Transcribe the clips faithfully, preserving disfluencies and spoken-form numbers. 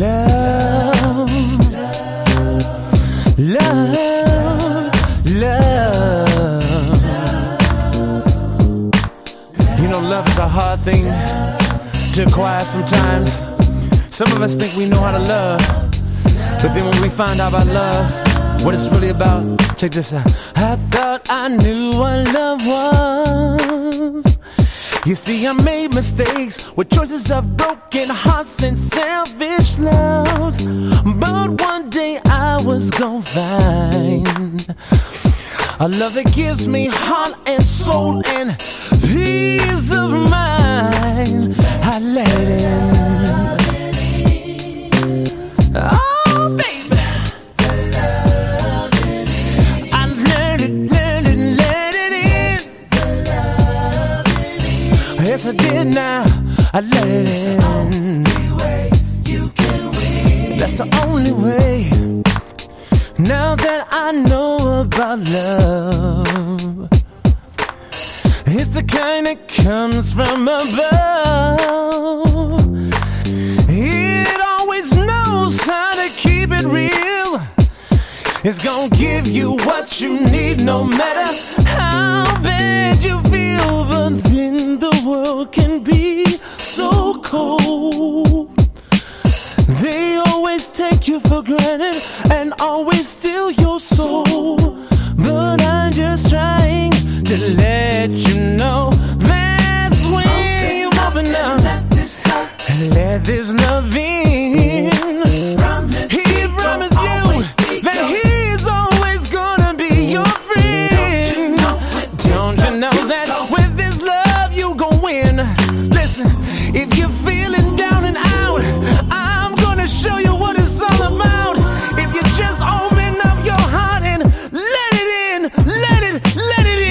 love, love, love. You know, love is a hard thing to acquire sometimes. Some of us think we know how to love, but then when we find out about love, what it's really about, check this out. I thought I knew what love was. You see, I made mistakes with choices of broken hearts and selfish loves. But one day I was gonna find a love that gives me heart and soul and peace of mind. I let it in. Oh, baby, I let it, let it, let it in. Yes, I did now. I let it in. That's the only way. Now that I know about love, it's the kind that comes from above. It always knows how to keep it real. It's gonna give you what you need, no matter how bad you feel. But then the world can be so cold. They always take you for granted and always steal your soul. But I'm just trying to let you know that's when you open up and let this love in. He promised you that he's always gonna be your friend. Don't you know that with this love you gon' win? Listen, if you're feeling down and out, I'm gonna show you what it's all about. If you just open up your heart and let it in, let it, let it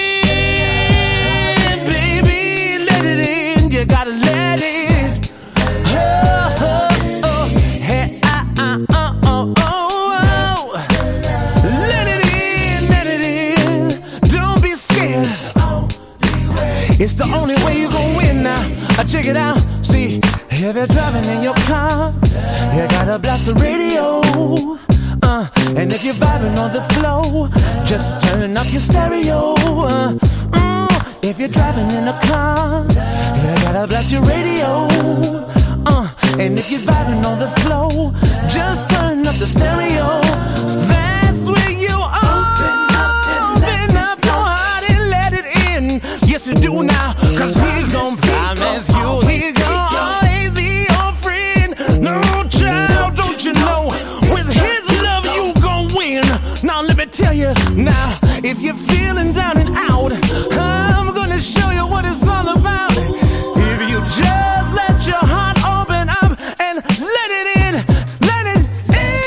in, baby, let it in. You gotta let it. Oh, oh, oh, hey, ah, ah, oh, oh, oh, oh. Let it in, let it in. Don't be scared. It's the only way you gon' win now. I check it out. See, if you're driving in your car, you gotta blast the radio. Uh, and if you're vibing on the flow, just turn up your stereo. Uh, mm, if you're driving in a car, you gotta blast your radio. Uh, and if you're vibing on the flow, just turn up the stereo. That's where you open up, open up your heart and let it in. Yes, you do now, cause we gon' promise you we gon' always be your friend. No child, don't you know, with his love you gon' win. Now let me tell you now, if you're feeling down and out, I'm gonna show you what it's all about. If you just let your heart open up and let it in, let it in.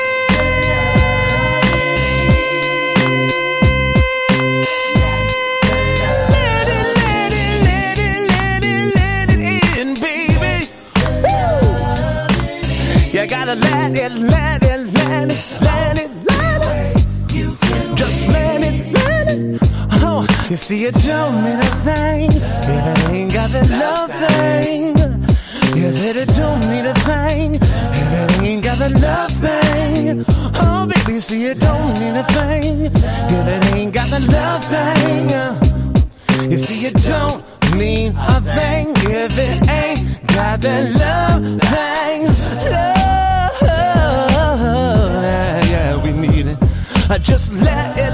Let it, let it, let it, let it, let it in, baby. Woo! You gotta let it, let it, let it, let it, let it. Just let it, let it. Oh, you see, it don't mean a thing if it ain't got that love thing. You said it don't mean a thing if it ain't got that love thing. Oh, baby, you see, it don't mean a thing if it ain't got that love thing. You see, it don't mean a thing if it ain't got that love thing. Love, yeah, yeah, we need it. Just let it